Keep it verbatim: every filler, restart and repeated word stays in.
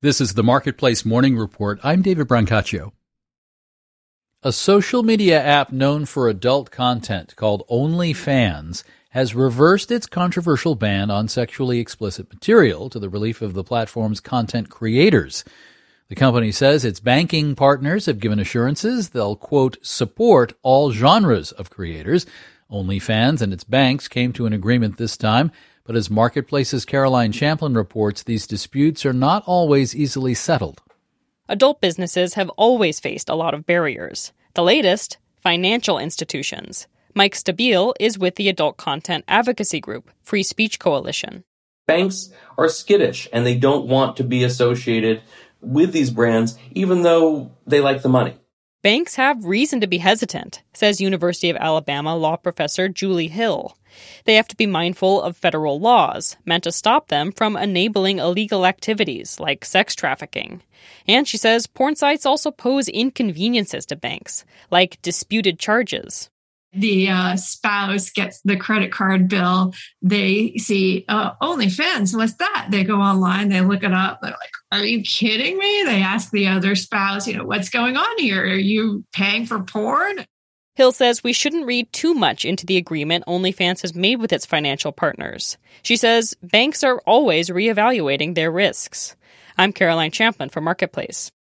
This is the Marketplace Morning Report. I'm David Brancaccio. A social media app known for adult content called OnlyFans has reversed its controversial ban on sexually explicit material to the relief of the platform's content creators. The company says its banking partners have given assurances they'll, quote, support all genres of creators. OnlyFans and its banks came to an agreement this time. But as Marketplace's Caroline Champlin reports, these disputes are not always easily settled. Adult businesses have always faced a lot of barriers. The latest, financial institutions. Mike Stabile is with the adult content advocacy group, Free Speech Coalition. Banks are skittish, and they don't want to be associated with these brands, even though they like the money. Banks have reason to be hesitant, says University of Alabama law professor Julie Hill. They have to be mindful of federal laws meant to stop them from enabling illegal activities like sex trafficking. And she says porn sites also pose inconveniences to banks, like disputed charges. The uh, spouse gets the credit card bill. They see uh, OnlyFans. What's that? They go online. They look it up. They're like, "Are you kidding me?" They ask the other spouse, "You know, what's going on here? Are you paying for porn?" Hill says we shouldn't read too much into the agreement OnlyFans has made with its financial partners. She says banks are always reevaluating their risks. I'm Caroline Champlin for Marketplace.